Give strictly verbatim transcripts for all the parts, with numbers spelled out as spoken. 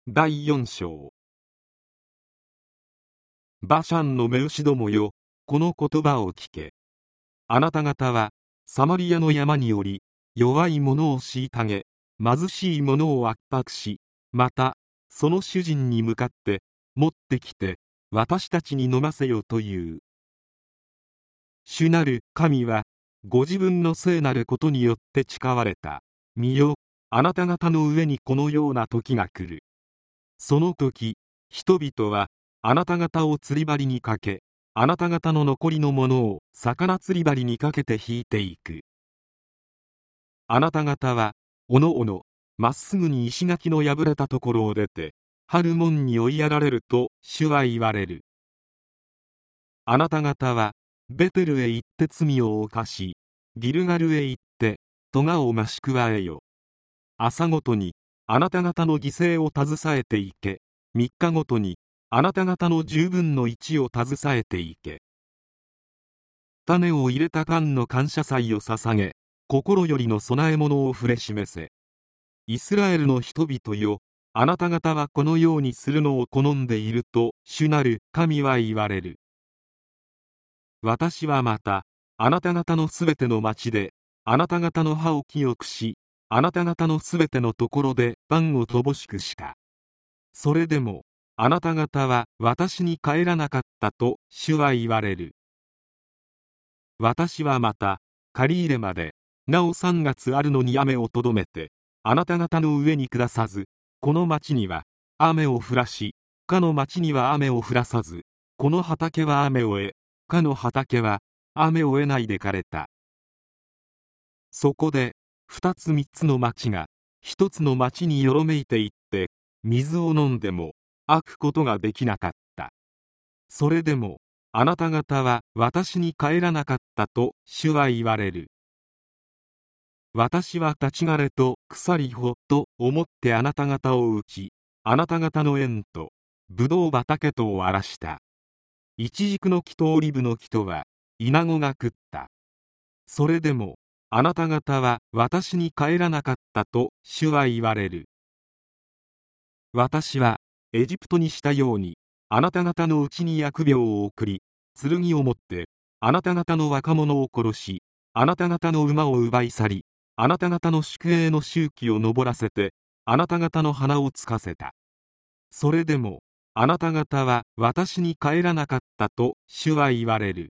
だいよん章。バシャンの目牛どもよ、この言葉を聞け。あなた方はサマリアの山により、弱い者を虐げ、貧しい者を圧迫し、またその主人に向かって、持ってきて私たちに飲ませよという。主なる神はご自分の聖なることによって誓われた。見よ、あなた方の上にこのような時が来る。その時、人々はあなた方を釣り針にかけ、あなた方の残りのものを魚釣り針にかけて引いていく。あなた方はおのおのまっすぐに石垣の破れたところを出て、ハルモンに追いやられると主は言われる。あなた方はベテルへ行って罪を犯し、ギルガルへ行って咎を増し加えよ。朝ごとにあなた方の犠牲を携えていけ。三日ごとにあなた方の十分の一を携えていけ。種を入れた缶の感謝祭を捧げ、心よりの供え物を触れ示せ。イスラエルの人々よ、あなた方はこのようにするのを好んでいると主なる神は言われる。私はまたあなた方のすべての町であなた方の歯を清くし、あなた方のすべてのところでパンを乏しくした。それでもあなた方は私に帰らなかったと主は言われる。私はまた借り入れまでなおさんがつあるのに雨をとどめてあなた方の上に下さず、この町には雨を降らし、かの町には雨を降らさず、この畑は雨を得、かの畑は雨を得ないで枯れた。そこで二つ三つの町が一つの町によろめいていって水を飲んでも飽くことができなかった。それでもあなた方は私に帰らなかったと主は言われる。私は立ち枯れと腐り穂と思ってあなた方を打ち、あなた方の園とブドウ畑とを荒らした。イチジクの木とオリブの木とはイナゴが食った。それでもあなた方は私に帰らなかったと主は言われる。私はエジプトにしたようにあなた方のうちに疫病を送り、剣を持ってあなた方の若者を殺し、あなた方の馬を奪い去り、あなた方の宿営の周期を登らせてあなた方の鼻をつかせた。それでもあなた方は私に帰らなかったと主は言われる。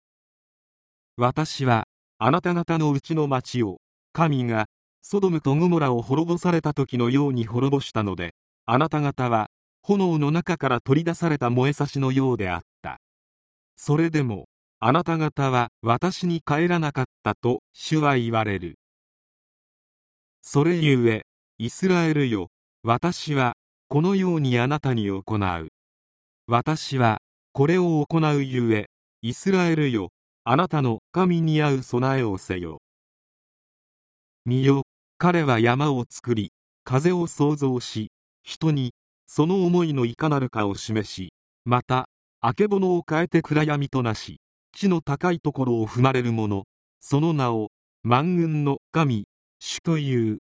私はあなた方のうちの町を神がソドムとゴモラを滅ぼされた時のように滅ぼしたので、あなた方は炎の中から取り出された燃えさしのようであった。それでもあなた方は私に帰らなかったと主は言われる。それゆえイスラエルよ、私はこのようにあなたに行う。私はこれを行うゆえ、イスラエルよ、あなたの神に合う備えをせよ。見よ、彼は山を作り風を創造し、人にその思いのいかなるかを示し、またあけぼのを変えて暗闇となし、地の高いところを踏まれる者、その名を万軍の神主という。